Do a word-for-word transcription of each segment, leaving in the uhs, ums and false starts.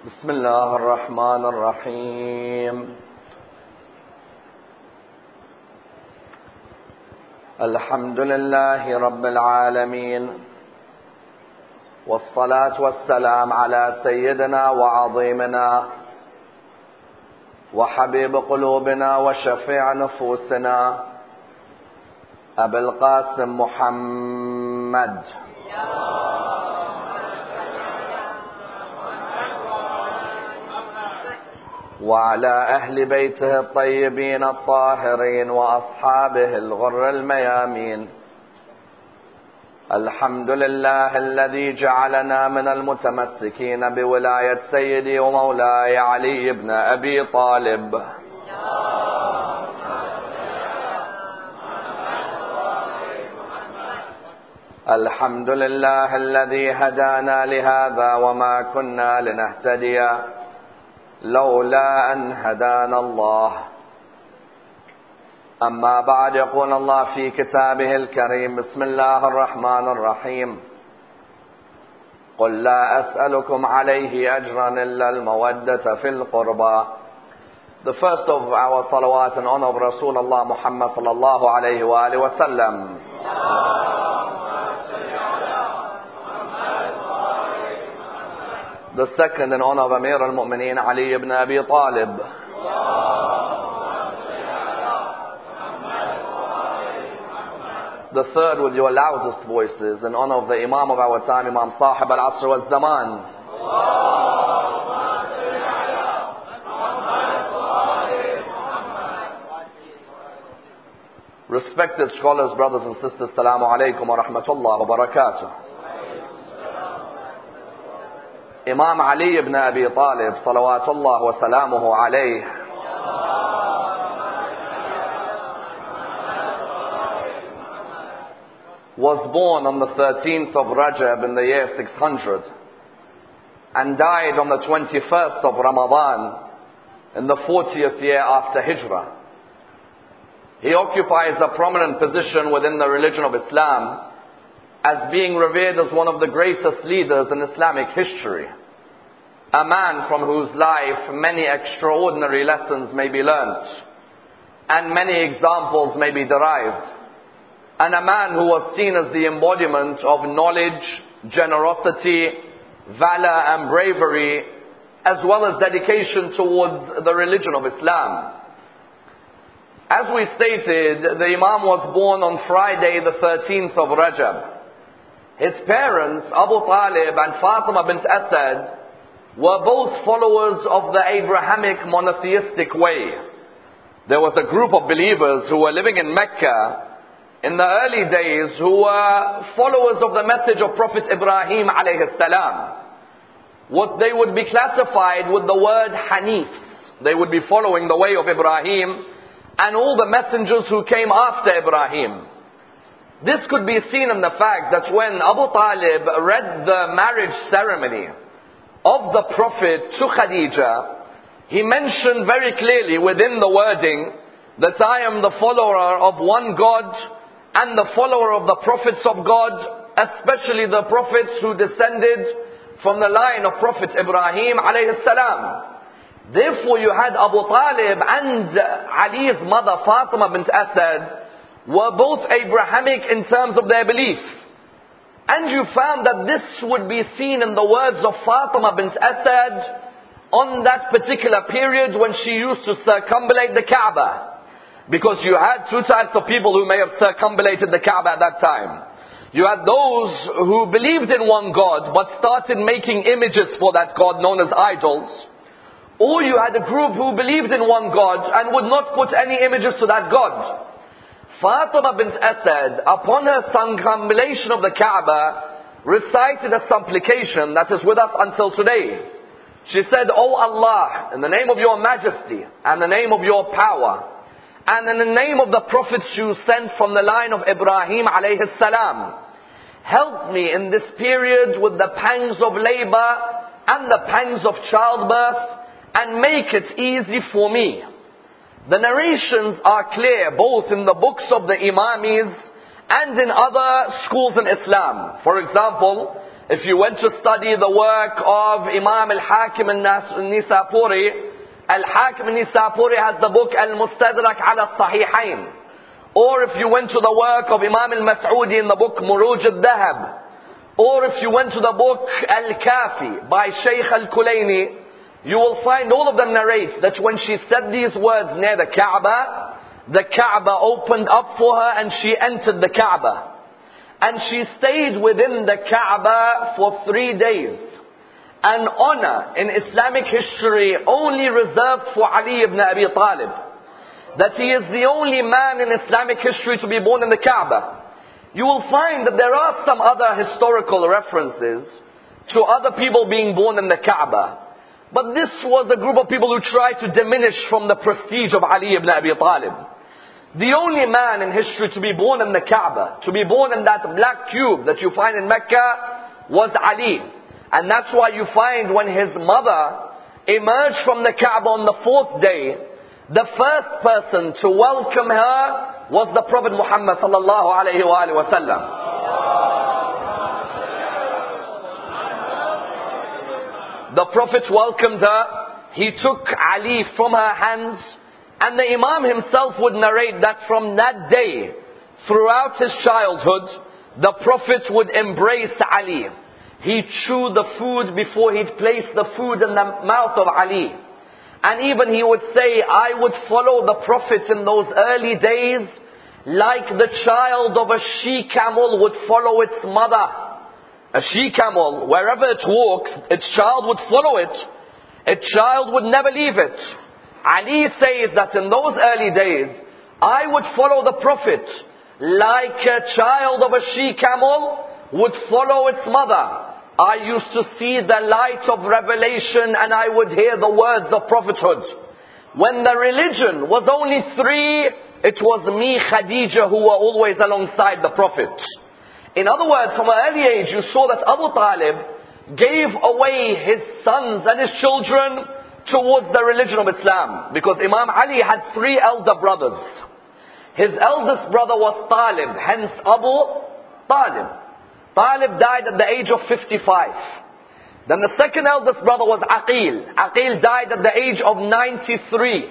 بسم الله الرحمن الرحيم. الحمد لله رب العالمين، والصلاة والسلام على سيدنا وعظيمنا وحبيب قلوبنا وشفيع نفوسنا أبي القاسم محمد وعلى أهل بيته الطيبين الطاهرين وأصحابه الغر الميامين. الحمد لله الذي جعلنا من المتمسكين بولاية سيدي ومولاي علي بن أبي طالب. الحمد لله الذي هدانا لهذا وما كنا لنهتدي لولا أن هدانا الله. أما بعد، يقول الله في كتابه الكريم: بسم الله الرحمن الرحيم. قل لا أسألكم عليه أجرا إلا المودة في القربى. The first of our salawat in honor of Rasulullah Muhammad sallallahu alayhi wa alihi wa sallam. The second in honor of Amir al-Mu'mineen Ali ibn Abi Talib. The third with your loudest voices in honor of the Imam of our time, Imam Sahib al-Asr wal-Zaman. Respected scholars, brothers and sisters, Assalamu alaikum wa rahmatullah wa barakatuh. Imam Ali ibn Abi Talib, salawatullah wa salamuhu alayh, was born on the thirteenth of Rajab in the year six hundred and died on the twenty-first of Ramadan in the fortieth year after Hijrah. He occupies a prominent position within the religion of Islam as being revered as one of the greatest leaders in Islamic history. A man from whose life many extraordinary lessons may be learnt and many examples may be derived. And a man who was seen as the embodiment of knowledge, generosity, valor and bravery, as well as dedication towards the religion of Islam. As we stated, the Imam was born on Friday the thirteenth of Rajab. His parents, Abu Talib and Fatima bint Asad, were both followers of the Abrahamic monotheistic way. There was a group of believers who were living in Mecca in the early days who were followers of the message of Prophet Ibrahim alayhi salam. What they would be classified with the word Hanifs. They would be following the way of Ibrahim and all the messengers who came after Ibrahim. This could be seen in the fact that when Abu Talib read the marriage ceremony of the Prophet to Khadija, he mentioned very clearly within the wording that I am the follower of one God and the follower of the prophets of God, especially the prophets who descended from the line of Prophet Ibrahim alayhi salam. Therefore you had Abu Talib and Ali's mother Fatima bint Asad were both Abrahamic in terms of their belief. And you found that this would be seen in the words of Fatima bint Asad on that particular period when she used to circumambulate the Kaaba. Because you had two types of people who may have circumambulated the Kaaba at that time. You had those who believed in one God but started making images for that God known as idols. Or you had a group who believed in one God and would not put any images to that God. Fatima bint Asad, upon her circumambulation of the Kaaba, recited a supplication that is with us until today. She said, O Allah, in the name of your majesty, and the name of your power, and in the name of the prophets you sent from the line of Ibrahim alayhi salam, help me in this period with the pangs of labor and the pangs of childbirth, and make it easy for me. The narrations are clear both in the books of the Imamis and in other schools in Islam. For example, If you went to study the work of Imam al-Hakim al-Nisapuri, Al-Hakim al-Nisapuri has the book Al-Mustadrak ala Sahihain. Or if you went to the work of Imam al-Mas'udi in the book Muruj al-Dahab, or if you went to the book Al-Kafi by Shaykh al-Kulayni, you will find all of them narrate that when she said these words near the Kaaba, the Kaaba opened up for her and she entered the Kaaba. And she stayed within the Kaaba for three days. An honor in Islamic history only reserved for Ali ibn Abi Talib. That he is the only man in Islamic history to be born in the Kaaba. You will find that there are some other historical references to other people being born in the Kaaba. But this was a group of people who tried to diminish from the prestige of Ali ibn Abi Talib. The only man in history to be born in the Kaaba, to be born in that black cube that you find in Mecca, was Ali. And that's why you find when his mother emerged from the Kaaba on the fourth day, the first person to welcome her was the Prophet Muhammad sallallahu alayhi wa sallam. The Prophet welcomed her. He took Ali from her hands. And the Imam himself would narrate that from that day, throughout his childhood, the Prophet would embrace Ali. He'd chew the food before he'd place the food in the mouth of Ali. And even he would say, I would follow the Prophet in those early days like the child of a she-camel would follow its mother. A she-camel, wherever it walks, its child would follow it. Its child would never leave it. Ali says that in those early days, I would follow the Prophet like a child of a she-camel would follow its mother. I used to see the light of revelation and I would hear the words of prophethood. When the religion was only three, it was me, Khadija, who were always alongside the Prophet. In other words, from an early age, you saw that Abu Talib gave away his sons and his children towards the religion of Islam. Because Imam Ali had three elder brothers. His eldest brother was Talib, hence Abu Talib. Talib died at the age of fifty-five. Then the second eldest brother was Aqil. Aqil died at the age of ninety-three.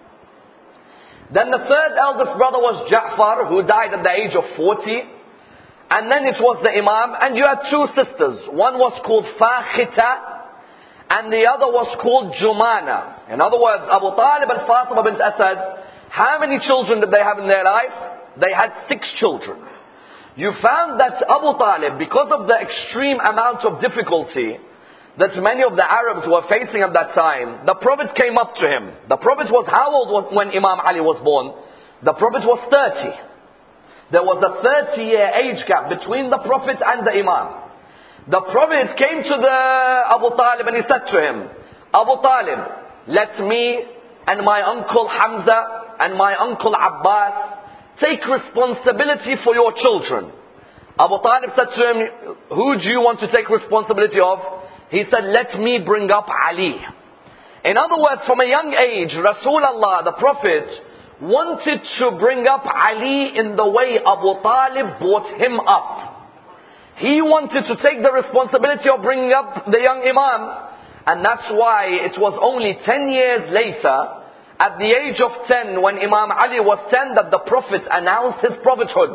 Then the third eldest brother was Ja'far, who died at the age of forty. And then it was the Imam. And you had two sisters. One was called Fakhita, and the other was called Jumana. In other words, Abu Talib and Fatima bint Asad, how many children did they have in their life? They had six children. You found that Abu Talib, because of the extreme amount of difficulty that many of the Arabs were facing at that time, the Prophet came up to him. The Prophet was, how old was when Imam Ali was born? The Prophet was thirty. There was a thirty year age gap between the Prophet and the Imam. The Prophet came to the Abu Talib and he said to him, Abu Talib, let me and my uncle Hamza and my uncle Abbas take responsibility for your children. Abu Talib said to him, who do you want to take responsibility of? He said, let me bring up Ali. In other words, from a young age, Rasulullah, the Prophet, wanted to bring up Ali in the way Abu Talib brought him up. He wanted to take the responsibility of bringing up the young Imam. And that's why it was only ten years later, at the age of ten, when Imam Ali was ten, that the Prophet announced his prophethood.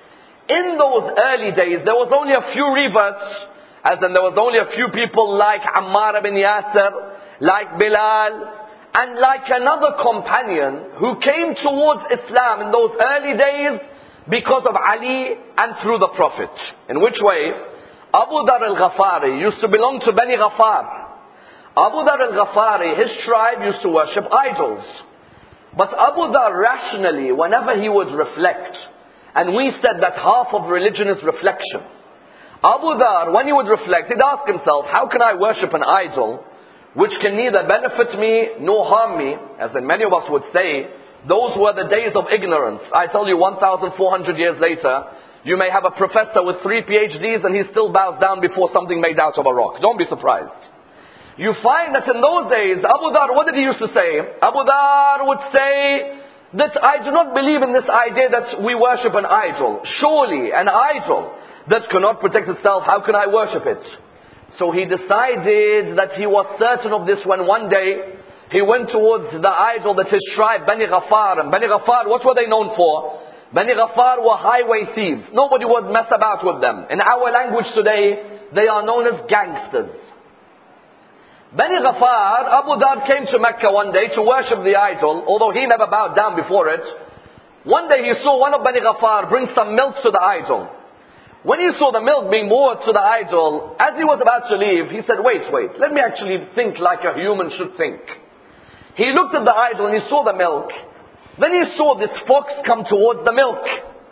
In those early days, there was only a few reverts, as in there was only a few people like Ammar ibn Yasir, like Bilal, and like another companion who came towards Islam in those early days because of Ali and through the Prophet. In which way? Abu Dhar al-Ghafari used to belong to Bani Ghafar. Abu Dhar al-Ghafari, his tribe used to worship idols. But Abu Dhar rationally, whenever he would reflect, and we said that half of religion is reflection. Abu Dhar, when he would reflect, he'd ask himself, how can I worship an idol which can neither benefit me nor harm me? As in many of us would say, those were the days of ignorance. I tell you, one thousand four hundred years later, you may have a professor with three P H Ds and he still bows down before something made out of a rock. Don't be surprised. You find that in those days, Abu Dhar, what did he used to say? Abu Dhar would say that I do not believe in this idea that we worship an idol. Surely, an idol that cannot protect itself, how can I worship it? So he decided that he was certain of this when one day he went towards the idol that his tribe, Bani Ghaffar. And Bani Ghaffar, what were they known for? Bani Ghaffar were highway thieves. Nobody would mess about with them. In our language today, they are known as gangsters. Bani Ghaffar, Abu Dhar came to Mecca one day to worship the idol, although he never bowed down before it. One day he saw one of Bani Ghaffar bring some milk to the idol. When he saw the milk being poured to the idol, as he was about to leave, he said, wait, wait, let me actually think like a human should think. He looked at the idol and he saw the milk. Then he saw this fox come towards the milk.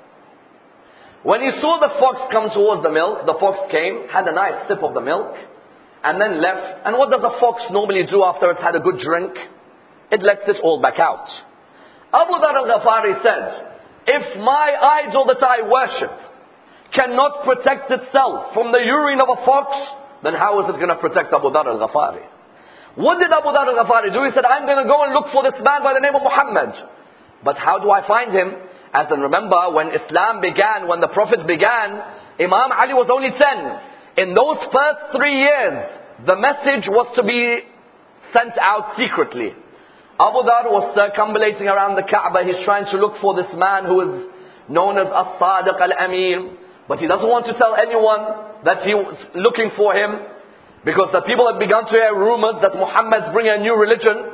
When he saw the fox come towards the milk, the fox came, had a nice sip of the milk, and then left. And what does a fox normally do after it's had a good drink? It lets it all back out. Abu Dhar al-Ghafari said, if my idol that I worship cannot protect itself from the urine of a fox, then how is it going to protect Abu Dhar al-Ghafari? What did Abu Dhar al-Ghafari do? He said, I'm going to go and look for this man by the name of Muhammad. But how do I find him? As in, remember, when Islam began, when the Prophet began, Imam Ali was only ten. In those first three years, the message was to be sent out secretly. Abu Dhar was circumambulating around the Kaaba. He's trying to look for this man who is known as As-Sadiq al-Amin. But he doesn't want to tell anyone that he was looking for him, because the people had begun to hear rumors that Muhammad's bringing a new religion.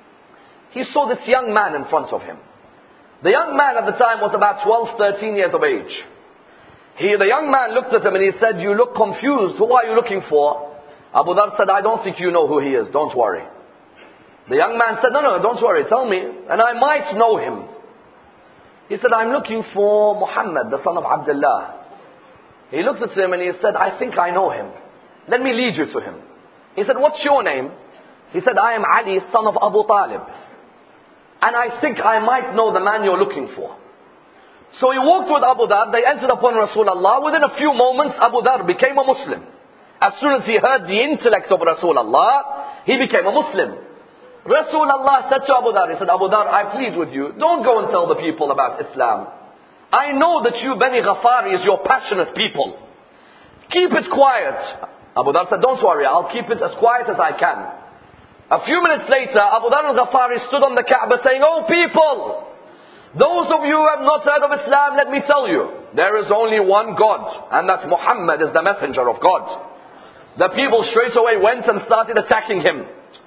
He saw this young man in front of him. The young man at the time was about twelve, thirteen years of age. He, the young man looked at him and he said, you look confused. Who are you looking for? Abu Dhar said, I don't think you know who he is. Don't worry. The young man said, no, no, don't worry. Tell me. And I might know him. He said, I'm looking for Muhammad, the son of Abdullah. He looked at him and he said, I think I know him. Let me lead you to him. He said, what's your name? He said, I am Ali, son of Abu Talib. And I think I might know the man you're looking for. So he walked with Abu Dhar. They entered upon Rasulullah. Within a few moments, Abu Dhar became a Muslim. As soon as he heard the intellect of Rasulullah, he became a Muslim. Rasulullah said to Abu Dhar, he said, Abu Dhar, I plead with you, don't go and tell the people about Islam. I know that you, Bani Ghaffari, is your passionate people. Keep it quiet. Abu Dhar said, don't worry, I'll keep it as quiet as I can. A few minutes later, Abu Dhar al-Ghafari stood on the Kaaba saying, oh people, those of you who have not heard of Islam, let me tell you, there is only one God, and that Muhammad is the messenger of God. The people straight away went and started attacking him.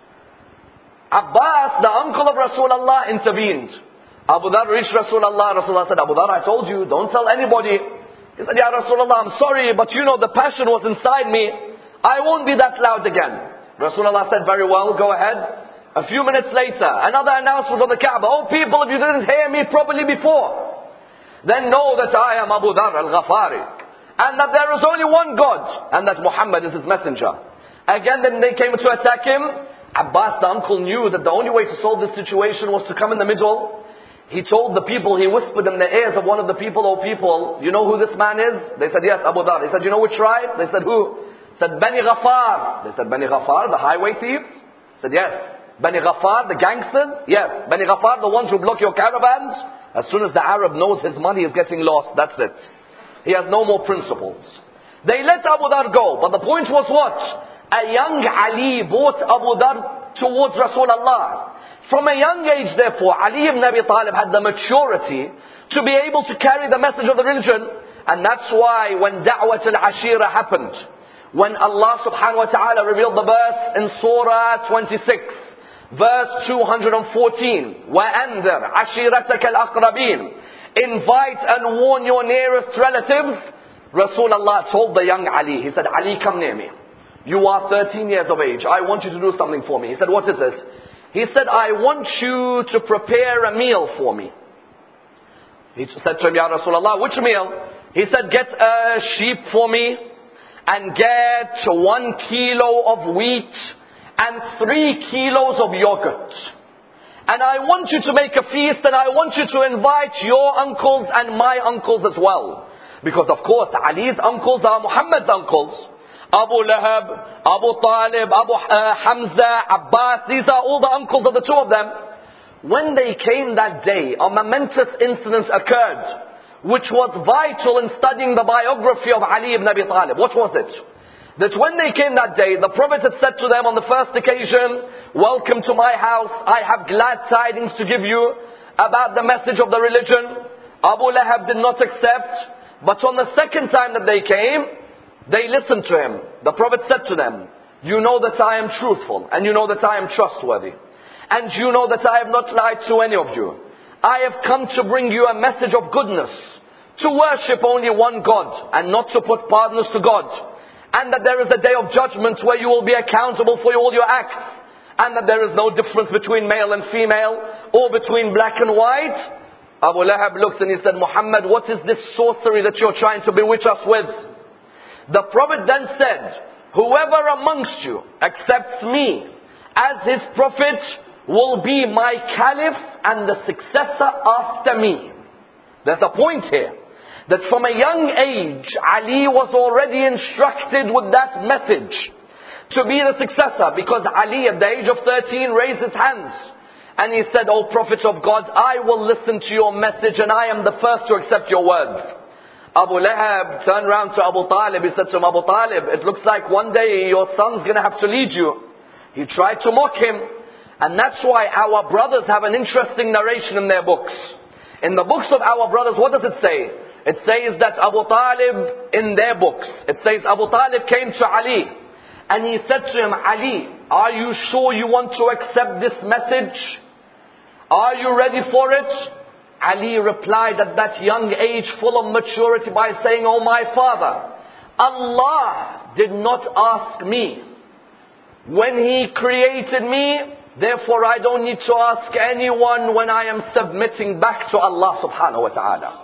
Abbas, the uncle of Rasulullah, intervened. Abu Dhar reached Rasulullah. Rasulullah said, Abu Dhar, I told you, don't tell anybody. He said, Ya Rasulullah, I'm sorry, but you know the passion was inside me. I won't be that loud again. Rasulullah said, very well, go ahead. A few minutes later, another announcement on the Kaaba. Oh people, if you didn't hear me properly before, then know that I am Abu Dhar al-Ghafari. And that there is only one God, and that Muhammad is his messenger. Again, then they came to attack him. Abbas, the uncle, knew that the only way to solve this situation was to come in the middle. He told the people, he whispered in the ears of one of the people, oh people, you know who this man is? They said, yes, Abu Dhar. He said, you know which tribe? They said, who? He said, Bani Ghaffar. They said, Bani Ghaffar, the highway thieves? He said, yes. Bani Ghaffar, the gangsters? Yes. Bani Ghaffar, the ones who block your caravans? As soon as the Arab knows his money is getting lost, that's it. He has no more principles. They let Abu Dhar go, but the point was what? A young Ali brought Abu Dhar towards Rasulullah. From a young age, therefore, Ali ibn Abi Talib had the maturity to be able to carry the message of the religion. And that's why when Da'wat al-Ashira happened, when Allah subhanahu wa ta'ala revealed the verse in Surah twenty-six, verse two hundred fourteen, وَأَنذِرْ عَشِيرَتَكَ الْأَقْرَبِينَ, invite and warn your nearest relatives. Rasulullah told the young Ali, he said, Ali, come near me. You are thirteen years of age. I want you to do something for me. He said, what is it? He said, I want you to prepare a meal for me. He said to him, Ya Rasulullah, which meal? He said, get a sheep for me, and get one kilo of wheat, and three kilos of yogurt. And I want you to make a feast, and I want you to invite your uncles and my uncles as well. Because of course, Ali's uncles are Muhammad's uncles. Abu Lahab, Abu Talib, Abu uh, Hamza, Abbas, these are all the uncles of the two of them. When they came that day, a momentous incident occurred. which was vital in studying the biography of Ali ibn Abi Talib. What was it? That when they came that day, the Prophet had said to them on the first occasion, welcome to my house, I have glad tidings to give you about the message of the religion. Abu Lahab did not accept, but on the second time that they came, they listened to him. The Prophet said to them, you know that I am truthful, and you know that I am trustworthy, and you know that I have not lied to any of you. I have come to bring you a message of goodness, to worship only one God, and not to put partners to God. And that there is a day of judgment where you will be accountable for all your acts. And that there is no difference between male and female, or between black and white. Abu Lahab looked and he said, Muhammad, what is this sorcery that you're trying to bewitch us with? The Prophet then said, whoever amongst you accepts me as his prophet will be my caliph and the successor after me. There's a point here. That from a young age, Ali was already instructed with that message to be the successor. Because Ali at the age of thirteen raised his hands. And he said, O Prophet of God, I will listen to your message and I am the first to accept your words. Abu Lahab turned around to Abu Talib. He said to him, Abu Talib, it looks like one day your son's going to have to lead you. He tried to mock him. And that's why our brothers have an interesting narration in their books. In the books of our brothers, what does it say? It says that Abu Talib, in their books, it says Abu Talib came to Ali and he said to him, Ali, are you sure you want to accept this message? Are you ready for it? Ali replied at that young age, full of maturity, by saying, oh my father, Allah did not ask me when He created me, therefore I don't need to ask anyone when I am submitting back to Allah subhanahu wa ta'ala.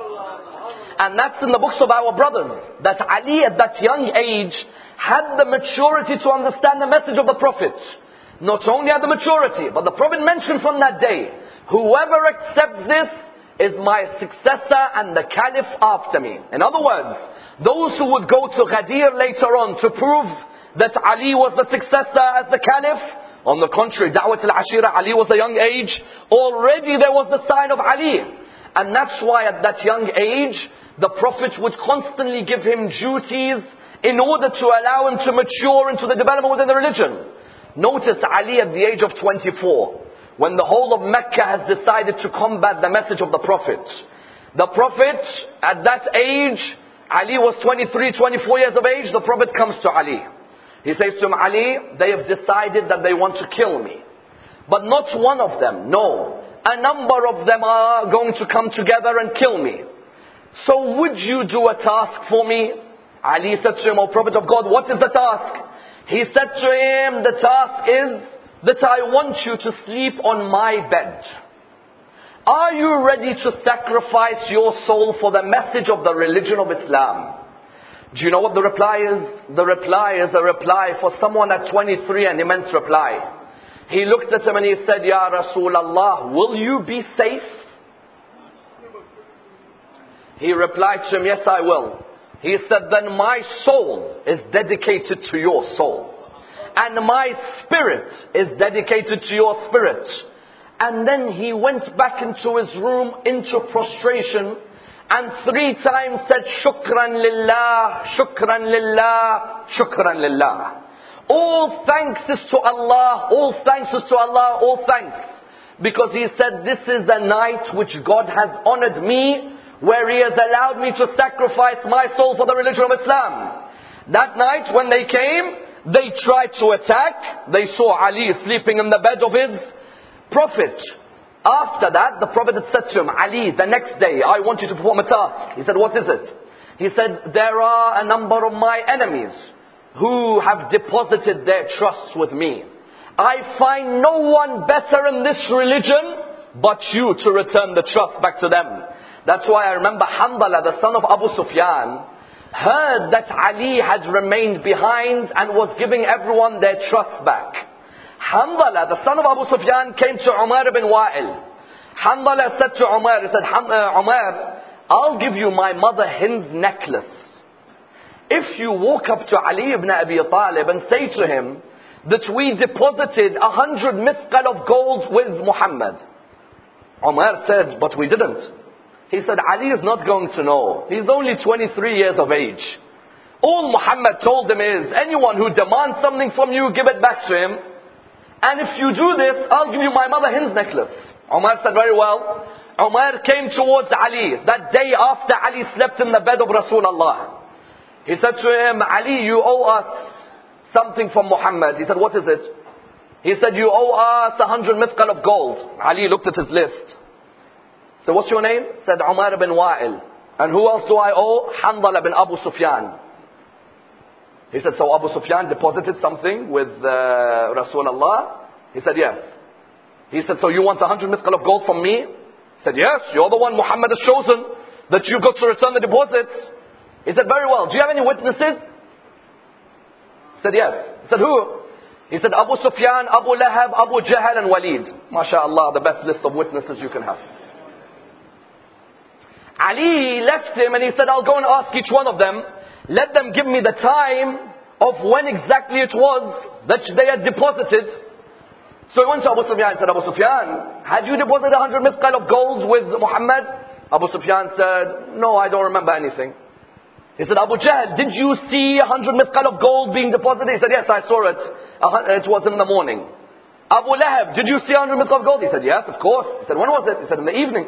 And that's in the books of our brothers, that Ali at that young age had the maturity to understand the message of the Prophet. Not only had the maturity, but the Prophet mentioned from that day, whoever accepts this is my successor and the caliph after me. In other words, those who would go to Ghadir later on to prove that Ali was the successor as the caliph, on the contrary, Da'wat al-Ashira, Ali was a young age, already there was the sign of Ali. And that's why at that young age, the Prophet would constantly give him duties in order to allow him to mature into the development within the religion. Notice Ali at the age of twenty-four, when the whole of Mecca has decided to combat the message of the Prophet. The Prophet, at that age, Ali was twenty-three, twenty-four years of age, the Prophet comes to Ali. He says to him, Ali, they have decided that they want to kill me. But not one of them, no. A number of them are going to come together and kill me. So would you do a task for me? Ali said to him, O Prophet of God, what is the task? He said to him, the task is that I want you to sleep on my bed. Are you ready to sacrifice your soul for the message of the religion of Islam? Do you know what the reply is? The reply is a reply for someone at twenty-three, an immense reply. He looked at him and he said, Ya Rasulullah, will you be safe? He replied to him, yes, I will. He said, then my soul is dedicated to your soul. And my spirit is dedicated to your spirit. And then he went back into his room, into prostration, and three times said, Shukran lillah, Shukran lillah, Shukran lillah. All thanks is to Allah, all thanks is to Allah, all thanks. Because he said, this is a night which God has honored me, where He has allowed me to sacrifice my soul for the religion of Islam. That night when they came, they tried to attack. They saw Ali sleeping in the bed of his Prophet. After that, the Prophet had said to him, Ali, the next day, I want you to perform a task. He said, what is it? He said, there are a number of my enemies who have deposited their trust with me. I find no one better in this religion but you to return the trust back to them. That's why I remember Hanbala, the son of Abu Sufyan, heard that Ali had remained behind and was giving everyone their trust back. Hanbala, the son of Abu Sufyan, came to Umar ibn Wa'il. Hanbala said to Umar, he said, Umar, I'll give you my mother Hind's necklace if you walk up to Ali ibn Abi Talib and say to him that we deposited a hundred mithqal of gold with Muhammad. Umar said, but we didn't. He said, Ali is not going to know. He's only twenty-three years of age. All Muhammad told him is, anyone who demands something from you, give it back to him. And if you do this, I'll give you my mother Hind's necklace. Umar said, very well. Umar came towards Ali that day after Ali slept in the bed of Rasulullah. He said to him, Ali, you owe us something from Muhammad. He said, what is it? He said, you owe us a hundred mithqal of gold. Ali looked at his list. So what's your name? Said Umar ibn Wa'il. And who else do I owe? Handala bin Abu Sufyan. He said, so Abu Sufyan deposited something with uh, Rasulullah? He said, yes. He said, so you want a hundred mithqal of gold from me? He said, yes, you're the one Muhammad has chosen that you've got to return the deposits. He said, very well. Do you have any witnesses? He said, yes. He said, who? He said, Abu Sufyan, Abu Lahab, Abu Jahl and Walid. MashaAllah, the best list of witnesses you can have. Ali left him and he said, I'll go and ask each one of them. Let them give me the time of when exactly it was that they had deposited. So he went to Abu Sufyan and said, Abu Sufyan, had you deposited a hundred mithqal of gold with Muhammad? Abu Sufyan said, no, I don't remember anything. He said, Abu Jahl, did you see a hundred mithqal of gold being deposited? He said, yes, I saw it. It was in the morning. Abu Lahab, did you see a hundred mithqal of gold? He said, yes, of course. He said, when was it? He said, in the evening.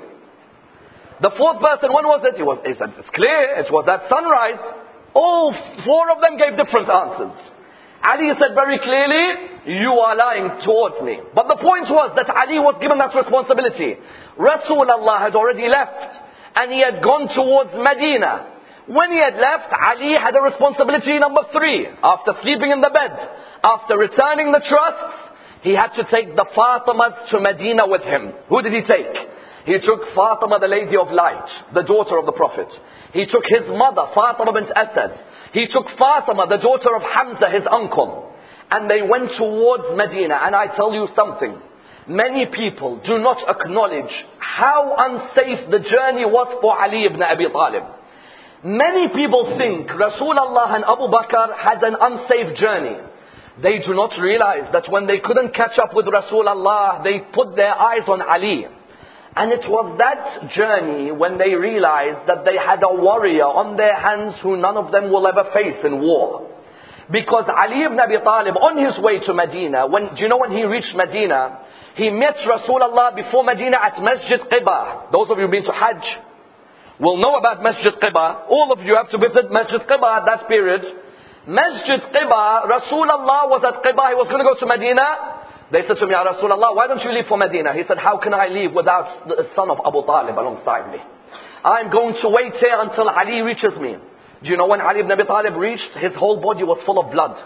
The fourth person, when was it? He, was, he said, it's clear, it was at sunrise. All four of them gave different answers. Ali said very clearly, you are lying towards me. But the point was that Ali was given that responsibility. Rasulullah had already left and he had gone towards Medina. When he had left, Ali had a responsibility number three. After sleeping in the bed, after returning the trusts, he had to take the Fatimas to Medina with him. Who did he take? He took Fatima, the lady of light, the daughter of the Prophet. He took his mother, Fatima bint Asad. He took Fatima, the daughter of Hamza, his uncle. And they went towards Medina. And I tell you something. Many people do not acknowledge how unsafe the journey was for Ali ibn Abi Talib. Many people think Rasulullah and Abu Bakr had an unsafe journey. They do not realize that when they couldn't catch up with Rasulullah, they put their eyes on Ali. And it was that journey when they realized that they had a warrior on their hands who none of them will ever face in war. Because Ali ibn Abi Talib, on his way to Medina, when, do you know when he reached Medina, he met Rasulullah before Medina at Masjid Quba. Those of you who've been to Hajj will know about Masjid Quba. All of you have to visit Masjid Quba at that period. Masjid Quba, Rasulullah was at Quba, he was going to go to Medina. They said to me, Ya Rasulullah, why don't you leave for Medina? He said, how can I leave without the son of Abu Talib alongside me? I'm going to wait here until Ali reaches me. Do you know when Ali ibn Abi Talib reached, his whole body was full of blood.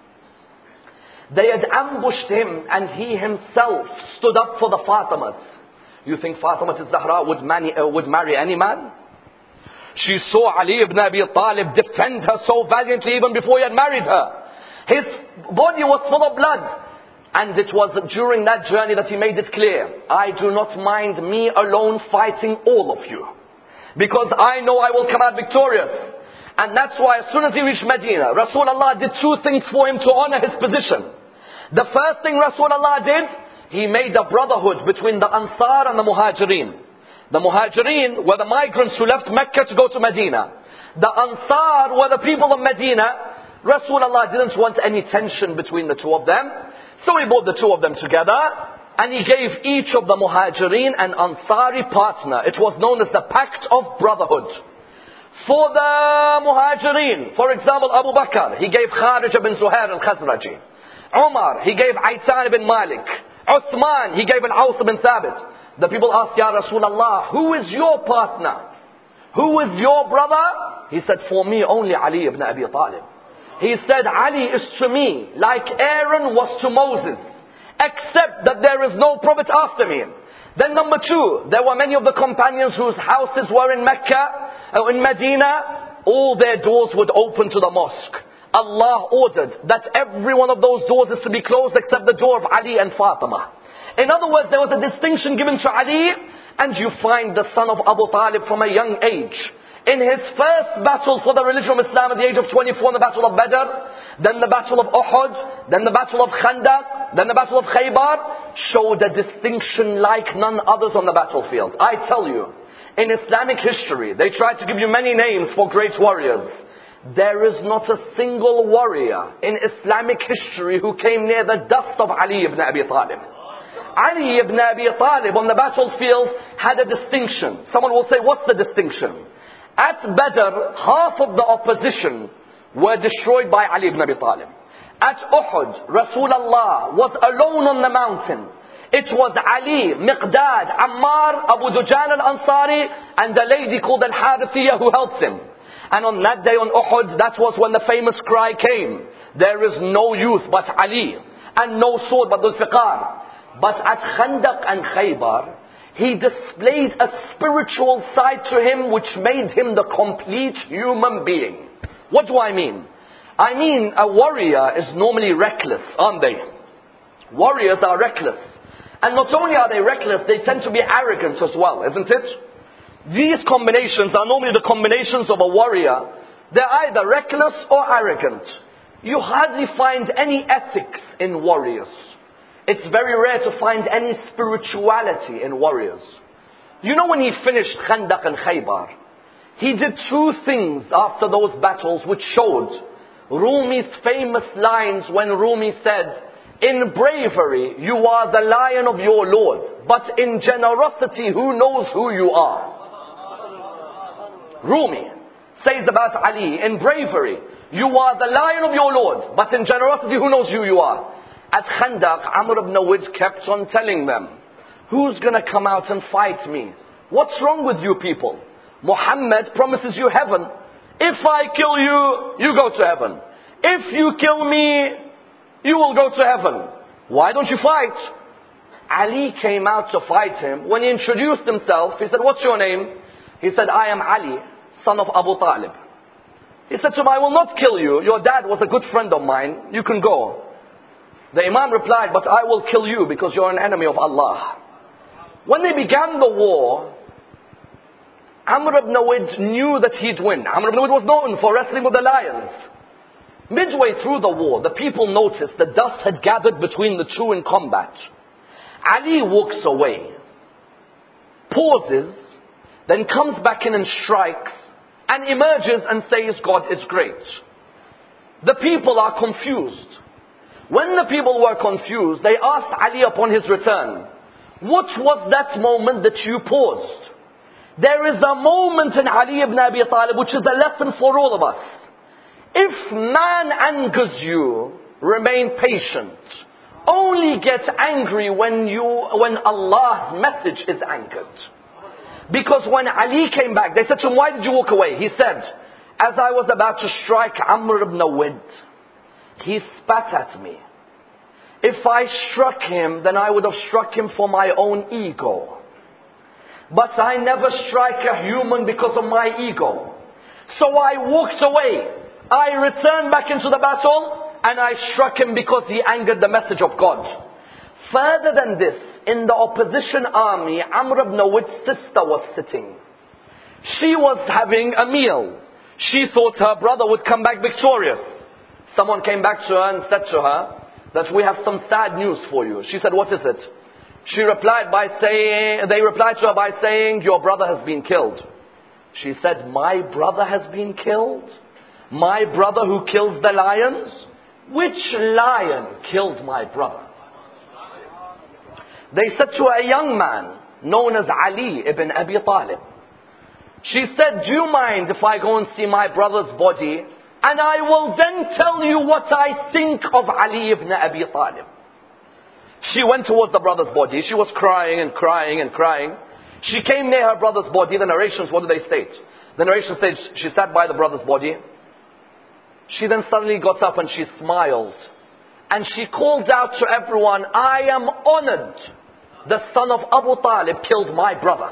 They had ambushed him and he himself stood up for the Fatimas. You think Fatima al-Zahra would, mani- uh, would marry any man? She saw Ali ibn Abi Talib defend her so valiantly even before he had married her. His body was full of blood. And it was during that journey that he made it clear, I do not mind me alone fighting all of you. Because I know I will come out victorious. And that's why as soon as he reached Medina, Rasulullah did two things for him to honor his position. The first thing Rasulullah did, he made a brotherhood between the Ansar and the Muhajirin. The Muhajirin were the migrants who left Mecca to go to Medina. The Ansar were the people of Medina. Rasulullah didn't want any tension between the two of them. So he brought the two of them together and he gave each of the Muhajirin an Ansari partner. It was known as the Pact of Brotherhood. For the Muhajirin, for example, Abu Bakr, he gave Kharij ibn Zuhair al-Khazraji. Umar, he gave Aitan ibn Malik. Uthman, he gave Al-Aws ibn Thabit. The people asked, Ya Rasulullah, who is your partner? Who is your brother? He said, for me only Ali ibn Abi Talib. He said, Ali is to me like Aaron was to Moses, except that there is no prophet after me. Then number two, there were many of the companions whose houses were in Mecca, or in Medina. All their doors would open to the mosque. Allah ordered that every one of those doors is to be closed except the door of Ali and Fatima. In other words, there was a distinction given to Ali, and you find the son of Abu Talib from a young age. In his first battle for the religion of Islam at the age of twenty-four, in the battle of Badr, then the battle of Uhud, then the battle of Khandaq, then the battle of Khaybar, showed a distinction like none others on the battlefield. I tell you, In Islamic history, they try to give you many names for great warriors. There is not a single warrior in Islamic history who came near the dust of Ali ibn Abi Talib. Ali ibn Abi Talib on the battlefield had a distinction. Someone will say, what's the distinction? At Badr, half of the opposition were destroyed by Ali ibn Abi Talib. At Uhud, Rasulullah was alone on the mountain. It was Ali, Miqdad, Ammar, Abu Dujan al-Ansari, and a lady called Al-Harithiyah who helped him. And on that day on Uhud, that was when the famous cry came. There is no youth but Ali, and no sword but Dhul Fiqar. But at Khandaq and Khaybar, he displayed a spiritual side to him which made him the complete human being. What do I mean? I mean, a warrior is normally reckless, aren't they? Warriors are reckless. And not only are they reckless, they tend to be arrogant as well, isn't it? These combinations are normally the combinations of a warrior. They're either reckless or arrogant. You hardly find any ethics in warriors. It's very rare to find any spirituality in warriors. You know, when he finished Khandaq and Khaybar, he did two things after those battles which showed Rumi's famous lines when Rumi said, in bravery you are the lion of your Lord, but in generosity who knows who you are. Rumi says about Ali, in bravery you are the lion of your Lord, but in generosity who knows who you are. At Khandaq, Amr ibn Nawid kept on telling them, who's going to come out and fight me? What's wrong with you people? Muhammad promises you heaven. If I kill you, you go to heaven. If you kill me, you will go to heaven. Why don't you fight? Ali came out to fight him. When he introduced himself, he said, what's your name? He said, I am Ali, son of Abu Talib. He said to him, I will not kill you. Your dad was a good friend of mine. You can go. The Imam replied, but I will kill you because you're an enemy of Allah. When they began the war, Amr ibn Nawid knew that he'd win. Amr ibn Nawid was known for wrestling with the lions. Midway through the war, the people noticed the dust had gathered between the two in combat. Ali walks away, pauses, then comes back in and strikes, and emerges and says, God is great. The people are confused. When the people were confused, they asked Ali upon his return, what was that moment that you paused? There is a moment in Ali ibn Abi Talib which is a lesson for all of us. If man angers you, remain patient. Only get angry when you, when Allah's message is angered. Because when Ali came back, they said to him, why did you walk away? He said, as I was about to strike Amr ibn Nawid, he spat at me. If I struck him, then I would have struck him for my own ego. But I never strike a human because of my ego. So I walked away. I returned back into the battle and I struck him because he angered the message of God. Further than this, in the opposition army, Amr ibn Nawid's sister was sitting. She was having a meal. She thought her brother would come back victorious. Someone came back to her and said to her that we have some sad news for you. She said, what is it? She replied by saying, they replied to her by saying, your brother has been killed. She said, my brother has been killed? My brother who kills the lions? Which lion killed my brother? They said to a young man known as Ali ibn Abi Talib. She said, do you mind if I go and see my brother's body? And I will then tell you what I think of Ali ibn Abi Talib. She went towards the brother's body. She was crying and crying and crying. She came near her brother's body. The narrations, what do they state? The narration states she sat by the brother's body. She then suddenly got up and she smiled. And she called out to everyone, I am honored. The son of Abu Talib killed my brother.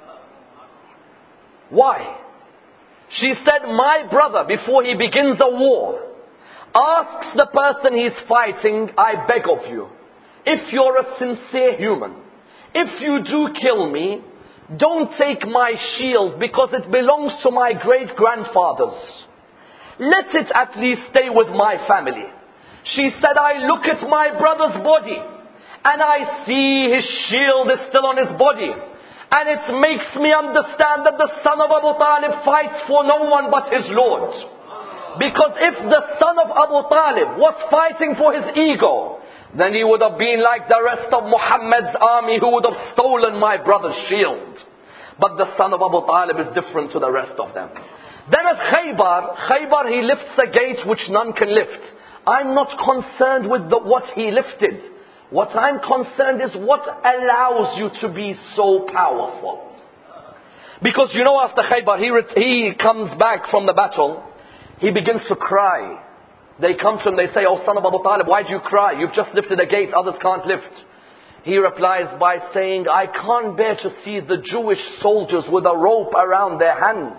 Why? She said, my brother, before he begins a war, asks the person he's fighting, I beg of you, if you're a sincere human, if you do kill me, don't take my shield because it belongs to my great-grandfathers. Let it at least stay with my family. She said, I look at my brother's body and I see his shield is still on his body. And it makes me understand that the son of Abu Talib fights for no one but his Lord. Because if the son of Abu Talib was fighting for his ego, then he would have been like the rest of Muhammad's army who would have stolen my brother's shield. But the son of Abu Talib is different to the rest of them. Then at Khaybar, Khaybar he lifts a gate which none can lift. I'm not concerned with the, what he lifted. What I'm concerned is what allows you to be so powerful. Because you know, after Khaybar, he, he comes back from the battle. He begins to cry. They come to him, they say, "Oh son of Abu Talib, why do you cry? You've just lifted a gate, others can't lift." He replies by saying, "I can't bear to see the Jewish soldiers with a rope around their hands.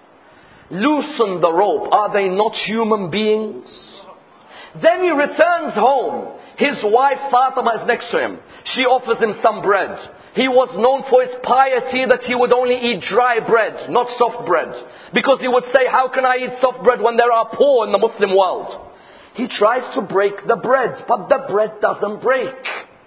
Loosen the rope. Are they not human beings?" Then he returns home. His wife Fatima is next to him. She offers him some bread. He was known for his piety that he would only eat dry bread, not soft bread. Because he would say, "How can I eat soft bread when there are poor in the Muslim world?" He tries to break the bread, but the bread doesn't break.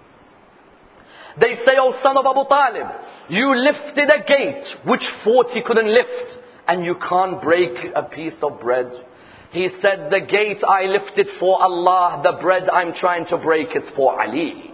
They say, "Oh son of Abu Talib, you lifted a gate which forty couldn't lift, and you can't break a piece of bread." He said, "The gate I lifted for Allah, the bread I'm trying to break is for Ali."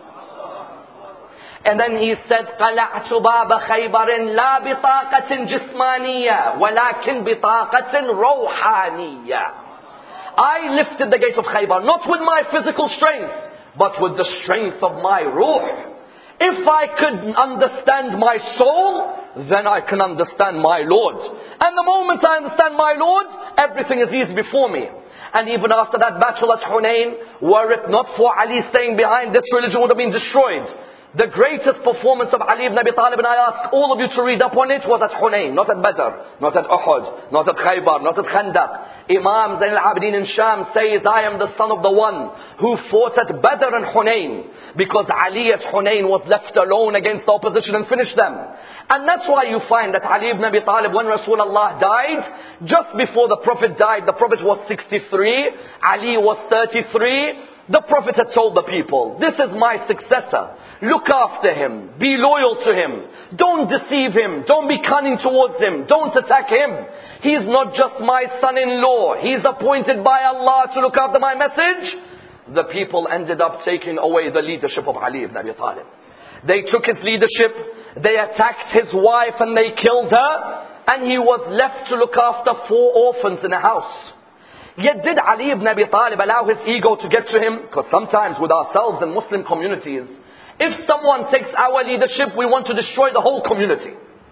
And then he said, قَلَعْتُ بَابَ خَيْبَرٍ لَا بِطَاقَةٍ جِسْمَانِيَّةٍ وَلَكِنْ بِطَاقَةٍ رَوْحَانِيَّةٍ. I lifted the gate of Khaybar, not with my physical strength, but with the strength of my ruh. If I could understand my soul, then I can understand my Lord. And the moment I understand my Lord, everything is easy before me. And even after that battle at Hunayn, were it not for Ali staying behind, this religion would have been destroyed. The greatest performance of Ali ibn Abi Talib, and I ask all of you to read up on it, was at Hunayn, not at Badr, not at Uhud, not at Khaybar, not at Khandaq. Imam Zayn al-Abidin in Sham says, "I am the son of the one who fought at Badr and Hunayn," because Ali at Hunayn was left alone against the opposition and finished them. And that's why you find that Ali ibn Abi Talib, when Rasulullah died, just before the Prophet died, the Prophet was sixty-three, Ali was thirty-three. The Prophet had told the people, "This is my successor. Look after him. Be loyal to him. Don't deceive him. Don't be cunning towards him. Don't attack him. He's not just my son-in-law. He's appointed by Allah to look after my message." The people ended up taking away the leadership of Ali ibn Abi Talib. They took his leadership. They attacked his wife and they killed her. And he was left to look after four orphans in a house. Yet did Ali ibn Abi Talib allow his ego to get to him? Because sometimes with ourselves in Muslim communities, if someone takes our leadership, we want to destroy the whole community.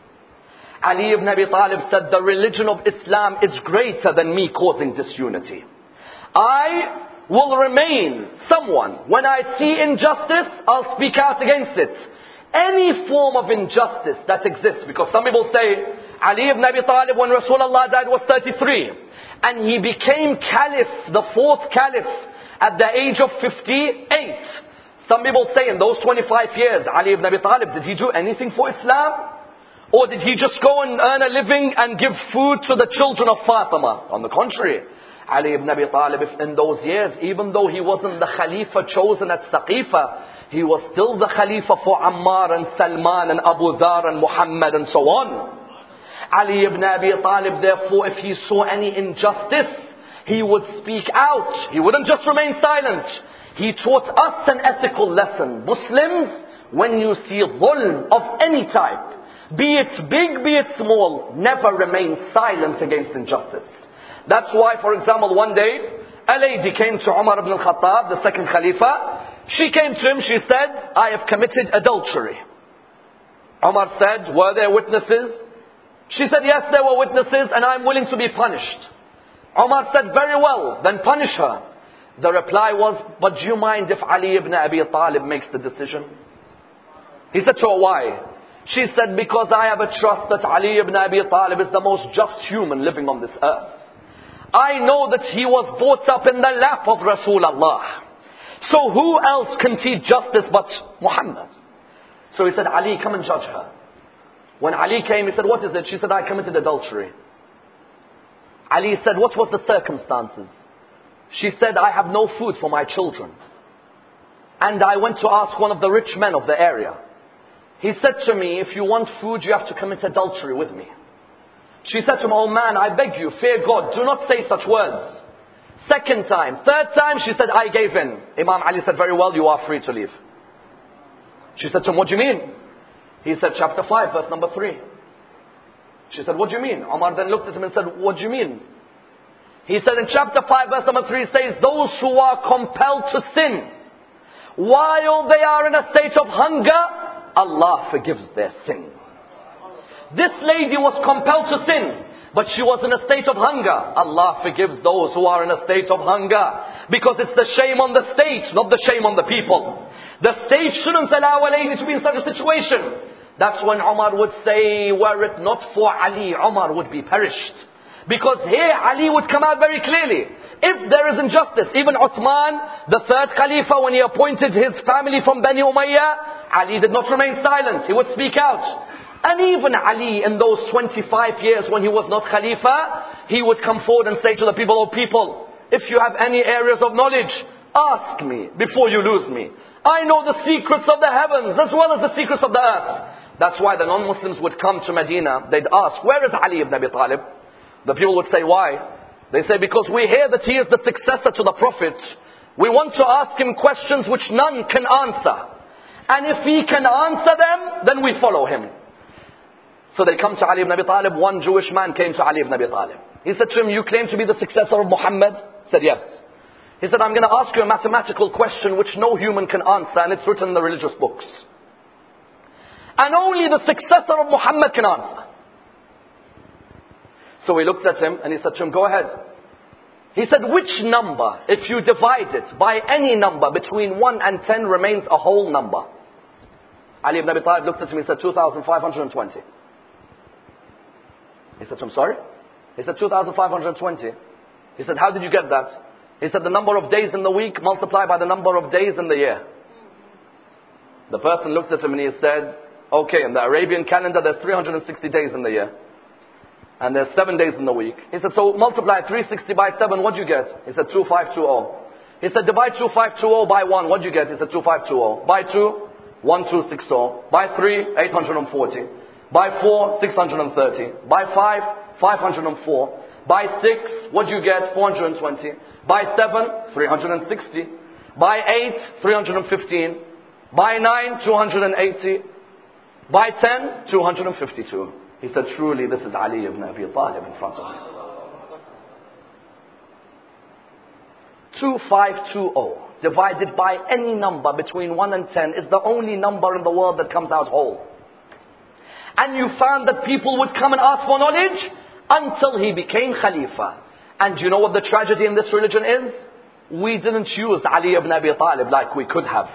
Ali ibn Abi Talib said, "The religion of Islam is greater than me causing disunity. I will remain someone, when I see injustice, I'll speak out against it. Any form of injustice that exists," because some people say, Ali ibn Abi Talib, when Rasulullah died, was thirty-three. And he became caliph, the fourth caliph, at the age of fifty-eight. Some people say in those twenty-five years, Ali ibn Abi Talib, did he do anything for Islam? Or did he just go and earn a living and give food to the children of Fatima? On the contrary, Ali ibn Abi Talib, in those years, even though he wasn't the Khalifa chosen at Saqifa, he was still the Khalifa for Ammar and Salman and Abu Dhar and Muhammad and so on. Ali ibn Abi Talib, therefore, if he saw any injustice, he would speak out. He wouldn't just remain silent. He taught us an ethical lesson. Muslims, when you see dhulm of any type, be it big, be it small, never remain silent against injustice. That's why, for example, one day, a lady came to Umar ibn al-Khattab, the second Khalifa. She came to him, she said, "I have committed adultery." Umar said, "Were there witnesses?" She said, "Yes, there were witnesses and I'm willing to be punished." Umar said, "Very well, then punish her." The reply was, "But do you mind if Ali ibn Abi Talib makes the decision?" He said to her, "Why?" She said, "Because I have a trust that Ali ibn Abi Talib is the most just human living on this earth. I know that he was brought up in the lap of Rasulullah. So who else can teach justice but Muhammad?" So he said, "Ali, come and judge her." When Ali came, he said, "What is it?" She said, "I committed adultery." Ali said, "What was the circumstances?" She said, "I have no food for my children. And I went to ask one of the rich men of the area." He said to me, if you want food, you have to commit adultery with me. She said to him, oh man, I beg you, fear God, do not say such words. Second time, third time, she said, I gave in. Imam Ali said, very well, you are free to leave. She said to him, what do you mean? He said, chapter five, verse number three. She said, what do you mean? Umar then looked at him and said, what do you mean? He said in chapter five, verse number three, says, those who are compelled to sin, while they are in a state of hunger, Allah forgives their sin. This lady was compelled to sin, but she was in a state of hunger. Allah forgives those who are in a state of hunger. Because it's the shame on the state, not the shame on the people. The state shouldn't allow a lady to be in such a situation. That's when Umar would say, were it not for Ali, Umar would be perished. Because here Ali would come out very clearly. If there is injustice, even Uthman, the third Khalifa, when he appointed his family from Bani Umayyah, Ali did not remain silent. He would speak out. And even Ali, in those twenty-five years when he was not Khalifa, he would come forward and say to the people, oh people, if you have any areas of knowledge, ask me before you lose me. I know the secrets of the heavens as well as the secrets of the earth. That's why the non-Muslims would come to Medina. They'd ask, where is Ali ibn Abi Talib? The people would say, why? They say, because we hear that he is the successor to the Prophet. We want to ask him questions which none can answer. And if he can answer them, then we follow him. So they come to Ali ibn Abi Talib. One Jewish man came to Ali ibn Abi Talib. He said to him, you claim to be the successor of Muhammad? He said, yes. He said, I'm going to ask you a mathematical question which no human can answer, and it's written in the religious books. And only the successor of Muhammad can answer. So he looked at him and he said to him, go ahead. He said, which number, if you divide it by any number between one and ten, remains a whole number? Ali ibn Abi Talib looked at him and he said, two thousand five hundred twenty. He said to him, sorry? He said, two thousand five hundred twenty. He said, how did you get that? He said, the number of days in the week multiplied by the number of days in the year. The person looked at him and he said, okay, in the Arabian calendar there's three hundred sixty days in the year. And there's seven days in the week. He said, so multiply three hundred sixty by seven, what do you get? He said, two thousand five hundred twenty. He said, divide two thousand five hundred twenty by one, what do you get? He said, two thousand five hundred twenty. By two, one thousand two hundred sixty. By three, eight hundred forty. By four, six hundred thirty. By five, five hundred four. By six, what do you get? four hundred twenty. By seven, three hundred sixty. By eight, three hundred fifteen. By nine, two hundred eighty. By ten, two hundred fifty-two. He said, truly this is Ali ibn Abi Talib in front of me. two thousand five hundred twenty divided by any number between one and ten is the only number in the world that comes out whole. And you found that people would come and ask for knowledge until he became Khalifa. And do you know what the tragedy in this religion is? We didn't use Ali ibn Abi Talib like we could have.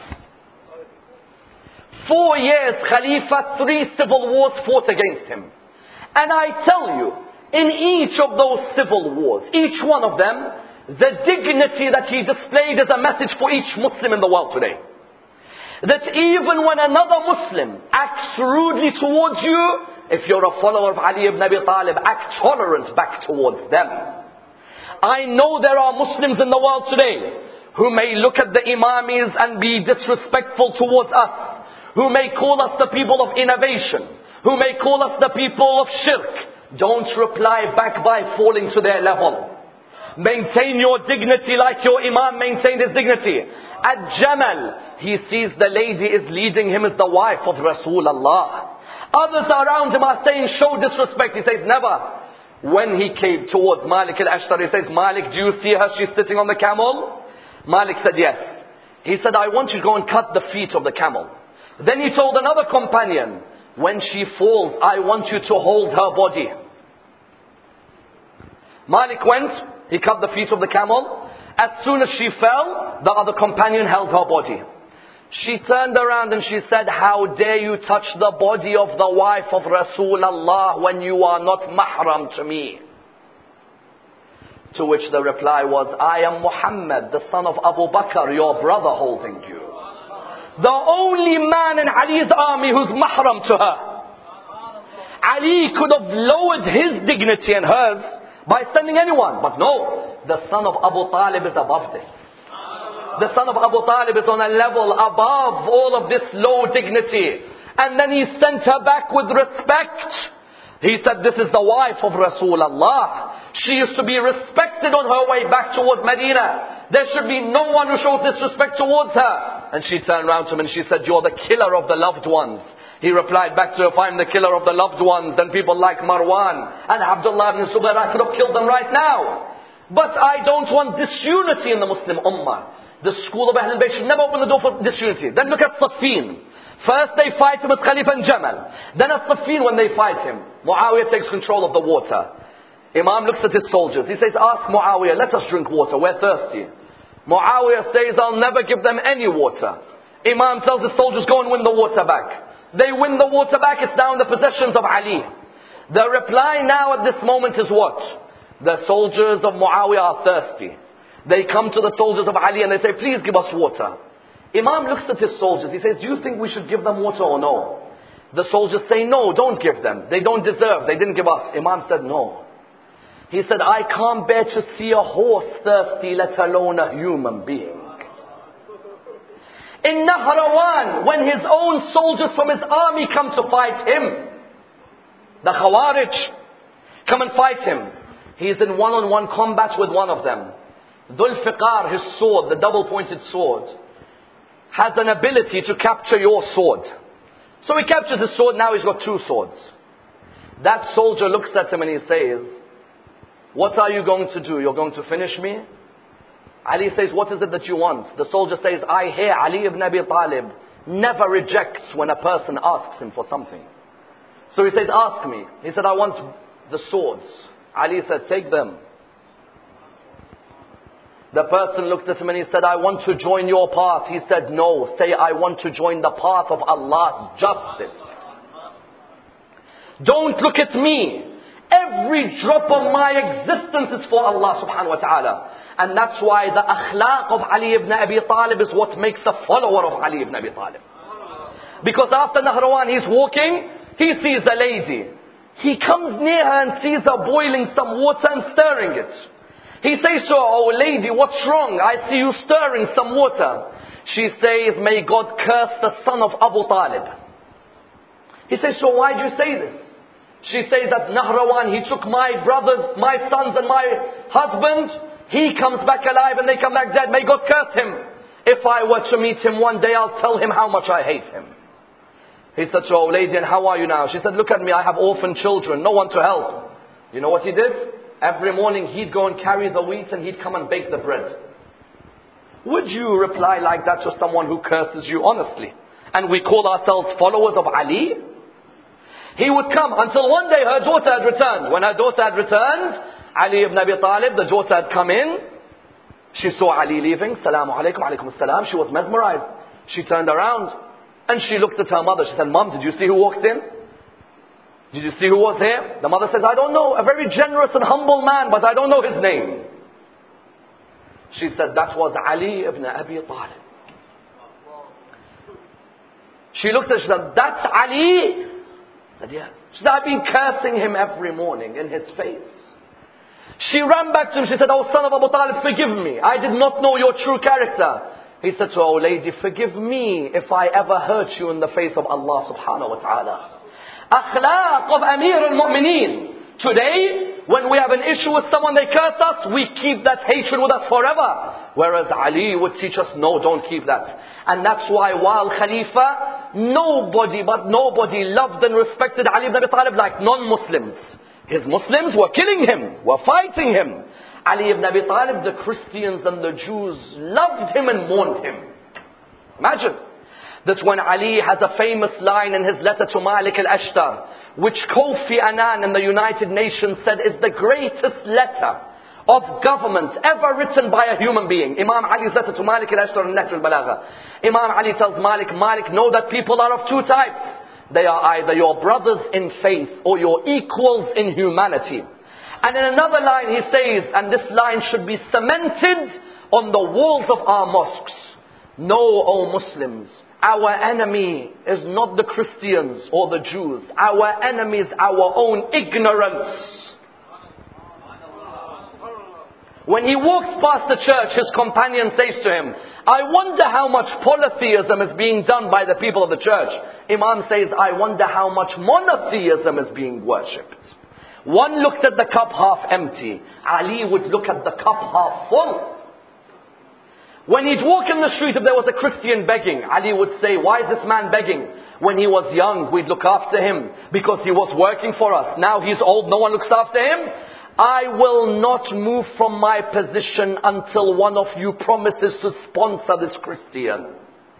Four years Khalifa, three civil wars fought against him. And I tell you, in each of those civil wars, each one of them, the dignity that he displayed is a message for each Muslim in the world today. That even when another Muslim acts rudely towards you, if you're a follower of Ali ibn Abi Talib, act tolerant back towards them. I know there are Muslims in the world today who may look at the Imamis and be disrespectful towards us, who may call us the people of innovation, who may call us the people of shirk. Don't reply back by falling to their level. Maintain your dignity like your Imam maintained his dignity. At Jamal, he sees the lady is leading him as the wife of Rasulullah. Others around him are saying, show disrespect. He says, never. When he came towards Malik al-Ashtar, he says, Malik, do you see her? She's sitting on the camel. Malik said, yes. He said, I want you to go and cut the feet of the camel. Then he told another companion, when she falls, I want you to hold her body. Malik went, he cut the feet of the camel. As soon as she fell, the other companion held her body. She turned around and she said, how dare you touch the body of the wife of Rasulullah when you are not mahram to me? To which the reply was, I am Muhammad, the son of Abu Bakr, your brother, holding you. The only man in Ali's army who's mahram to her. Ali could have lowered his dignity and hers by sending anyone. But no, the son of Abu Talib is above this. The son of Abu Talib is on a level above all of this low dignity. And then he sent her back with respect. He said, this is the wife of Rasulullah. She used to be respected on her way back towards Medina. There should be no one who shows disrespect towards her. And she turned around to him and she said, you're the killer of the loved ones. He replied back to her, if I'm the killer of the loved ones, then people like Marwan and Abdullah ibn Zubayr, I could have killed them right now. But I don't want disunity in the Muslim Ummah. The school of Ahlul Bayt should never open the door for disunity. Then look at Saffin. First they fight him with Khalifa and Jamal. Then at Saffin when they fight him, Muawiyah takes control of the water. Imam looks at his soldiers. He says, ask Muawiyah, let us drink water, we're thirsty. Muawiyah says, I'll never give them any water. Imam tells the soldiers, go and win the water back. They win the water back, it's now in the possessions of Ali. The reply now at this moment is what? The soldiers of Muawiyah are thirsty. They come to the soldiers of Ali and they say, please give us water. Imam looks at his soldiers. He says, do you think we should give them water or no? The soldiers say, no, don't give them. They don't deserve. They didn't give us. Imam said, no. He said, I can't bear to see a horse thirsty, let alone a human being. In Nahrawan, when his own soldiers from his army come to fight him, the Khawarij come and fight him. He is in one-on-one combat with one of them. Dhul Fiqar, his sword, the double-pointed sword, has an ability to capture your sword. So he captures his sword, now he's got two swords. That soldier looks at him and he says, what are you going to do? You're going to finish me? Ali says, what is it that you want? The soldier says, I hear Ali ibn Abi Talib never rejects when a person asks him for something. So he says, ask me. He said, I want the swords. Ali said, take them. The person looked at him and he said, I want to join your path. He said, no, say I want to join the path of Allah's justice. Don't look at me. Every drop of my existence is for Allah subhanahu wa ta'ala. And that's why the akhlaq of Ali ibn Abi Talib is what makes a follower of Ali ibn Abi Talib. Because after Nahrawan he's walking, he sees a lady. He comes near her and sees her boiling some water and stirring it. He says to her, oh lady, what's wrong? I see you stirring some water. She says, may God curse the son of Abu Talib. He says, so why do you say this? She says that Nahrawan, he took my brothers, my sons and my husband. He comes back alive and they come back dead. May God curse him. If I were to meet him one day, I'll tell him how much I hate him. He said to her, oh lady, and how are you now? She said, look at me, I have orphan children, no one to help. You know what he did? Every morning he'd go and carry the wheat and he'd come and bake the bread. Would you reply like that to someone who curses you honestly? And we call ourselves followers of Ali? He would come until one day her daughter had returned. When her daughter had returned, Ali ibn Abi Talib, the daughter had come in. She saw Ali leaving. Salamu alaykum, alaykum as-salam. She was mesmerized. She turned around and she looked at her mother. She said, Mom, did you see who walked in? Did you see who was here? The mother says, I don't know. A very generous and humble man, but I don't know his name. She said, that was Ali ibn Abi Talib. She looked at her, she said, that's Ali? I said, yes. She said, I've been cursing him every morning in his face. She ran back to him. She said, oh son of Abu Talib, forgive me. I did not know your true character. He said to her, oh lady, forgive me if I ever hurt you in the face of Allah subhanahu wa ta'ala. Akhlaq of Amir al-Mu'mineen. Today, when we have an issue with someone, they curse us, we keep that hatred with us forever. Whereas Ali would teach us, no, don't keep that. And that's why while Khalifa, nobody but nobody loved and respected Ali ibn Abi Talib like non-Muslims. His Muslims were killing him, were fighting him. Ali ibn Abi Talib, the Christians and the Jews loved him and mourned him. Imagine that when Ali has a famous line in his letter to Malik al-Ashtar, which Kofi Annan in the United Nations said is the greatest letter of government ever written by a human being. Imam Ali's letter to Malik al-Ashtar in Nahj al-Balagha. Imam Ali tells Malik, Malik, know that people are of two types. They are either your brothers in faith or your equals in humanity. And in another line he says, and this line should be cemented on the walls of our mosques. Know, O Muslims, our enemy is not the Christians or the Jews. Our enemy is our own ignorance. When he walks past the church, his companion says to him, I wonder how much polytheism is being done by the people of the church. Imam says, I wonder how much monotheism is being worshipped. One looked at the cup half empty. Ali would look at the cup half full. When he'd walk in the street, if there was a Christian begging, Ali would say, why is this man begging? When he was young, we'd look after him because he was working for us. Now he's old, no one looks after him. I will not move from my position until one of you promises to sponsor this Christian.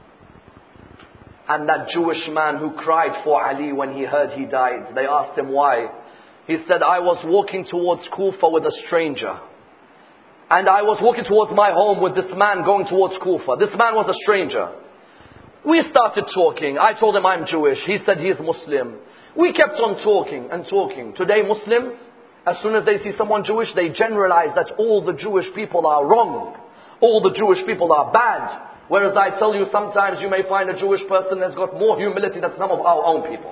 And that Jewish man who cried for Ali when he heard he died, they asked him why. He said, I was walking towards Kufa with a stranger. And I was walking towards my home with this man going towards Kufa. This man was a stranger. We started talking. I told him I'm Jewish. He said he is Muslim. We kept on talking and talking. Today Muslims, as soon as they see someone Jewish, they generalize that all the Jewish people are wrong. All the Jewish people are bad. Whereas I tell you, sometimes you may find a Jewish person that's got more humility than some of our own people.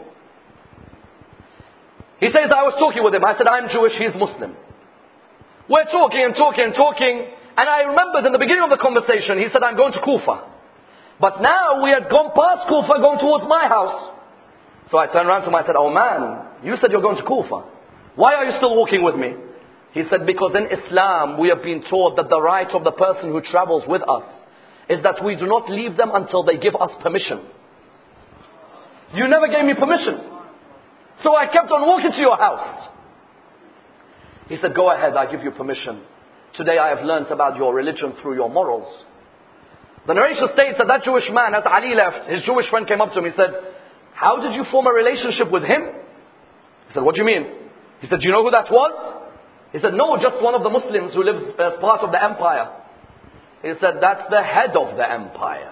He says, I was talking with him. I said, I'm Jewish, he's Muslim. We're talking and talking and talking. And I remembered in the beginning of the conversation, he said, I'm going to Kufa. But now we had gone past Kufa, going towards my house. So I turned around to him, I said, oh man, you said you're going to Kufa. Why are you still walking with me? He said, because in Islam we have been taught that the right of the person who travels with us is that we do not leave them until they give us permission. You never gave me permission. So I kept on walking to your house. He said, go ahead, I give you permission. Today I have learnt about your religion through your morals. The narration states that that Jewish man, as Ali left, his Jewish friend came up to him. He said, how did you form a relationship with him? He said, what do you mean? He said, do you know who that was? He said, no, just one of the Muslims who lives as part of the empire. He said, that's the head of the empire.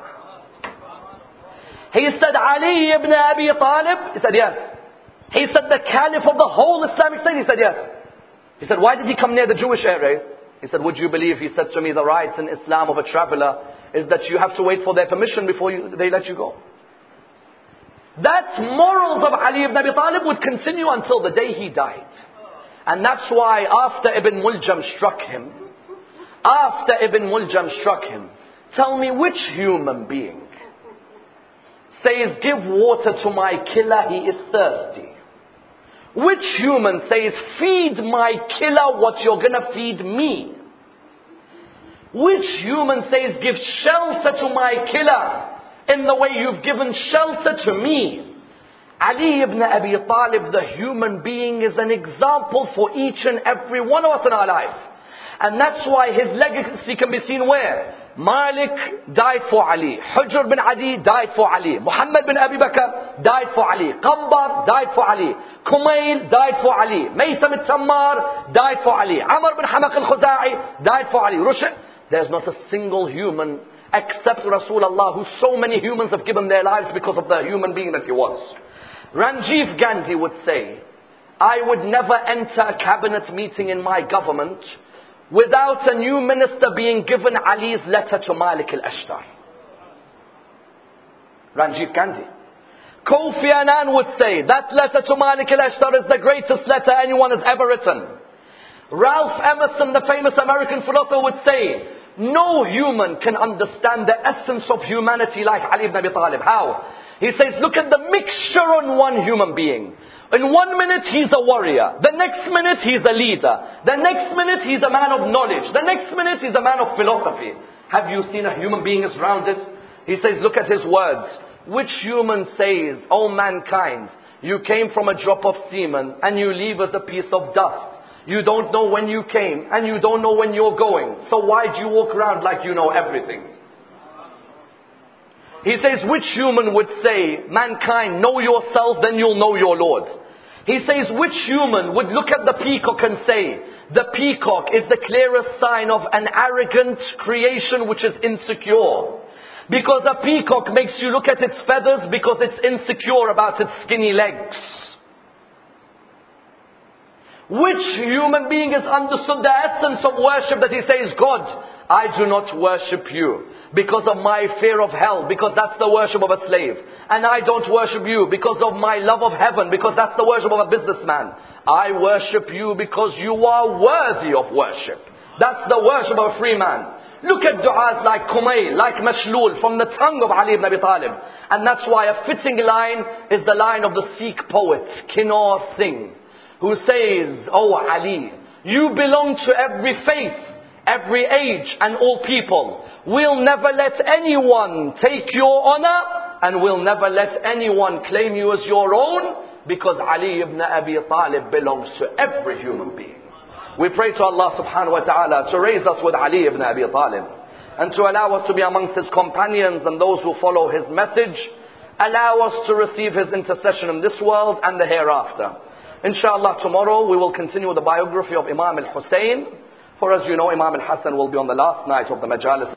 He said, Ali ibn Abi Talib? He said, yes. He said, the caliph of the whole Islamic state? He said, yes. He said, why did he come near the Jewish area? He said, would you believe? He said to me, the rights in Islam of a traveler is that you have to wait for their permission before you, they let you go. That morals of Ali ibn Abi Talib would continue until the day he died. And that's why after Ibn Muljam struck him, after Ibn Muljam struck him, tell me which human being says, give water to my killer, he is thirsty? Which human says, feed my killer what you're gonna feed me? Which human says, give shelter to my killer in the way you've given shelter to me? Ali ibn Abi Talib, the human being, is an example for each and every one of us in our life. And that's why his legacy can be seen where? Malik died for Ali. Hujr bin Adi died for Ali. Muhammad bin Abi Bakr died for Ali. Qambar died for Ali. Kumail died for Ali. Maytham al-Tammar died for Ali. Amr bin Hamaq al-Khuza'i died for Ali. Rushd. There's not a single human except Rasulullah who so many humans have given their lives because of the human being that he was. Ranjiv Gandhi would say, I would never enter a cabinet meeting in my government without a new minister being given Ali's letter to Malik al-Ashtar. Ranjiv Gandhi. Kofi Annan would say, that letter to Malik al-Ashtar is the greatest letter anyone has ever written. Ralph Emerson, the famous American philosopher, would say, no human can understand the essence of humanity like Ali ibn Abi Talib. How? He says, look at the mixture on one human being. In one minute he's a warrior. The next minute he's a leader. The next minute he's a man of knowledge. The next minute he's a man of philosophy. Have you seen a human being as rounded? He says, look at his words. Which human says, O mankind, you came from a drop of semen and you leave as a piece of dust. You don't know when you came and you don't know when you're going. So why do you walk around like you know everything? He says, which human would say, mankind, know yourself, then you'll know your Lord? He says, which human would look at the peacock and say, the peacock is the clearest sign of an arrogant creation which is insecure. Because a peacock makes you look at its feathers because it's insecure about its skinny legs. Which human being has understood the essence of worship that he says, God, I do not worship you because of my fear of hell, because that's the worship of a slave. And I don't worship you because of my love of heaven, because that's the worship of a businessman. I worship you because you are worthy of worship. That's the worship of a free man. Look at du'as like Kumayl, like Mashlul, from the tongue of Ali ibn Abi Talib. And that's why a fitting line is the line of the Sikh poet, Kinnaur Singh, who says, "Oh Ali, you belong to every faith, every age and all people. We'll never let anyone take your honor, and we'll never let anyone claim you as your own, because Ali ibn Abi Talib belongs to every human being." We pray to Allah subhanahu wa ta'ala to raise us with Ali ibn Abi Talib, and to allow us to be amongst his companions and those who follow his message. Allow us to receive his intercession in this world and the hereafter. Inshallah, tomorrow we will continue the biography of Imam al-Hussein. For as you know, Imam al-Hassan will be on the last night of the Majalis.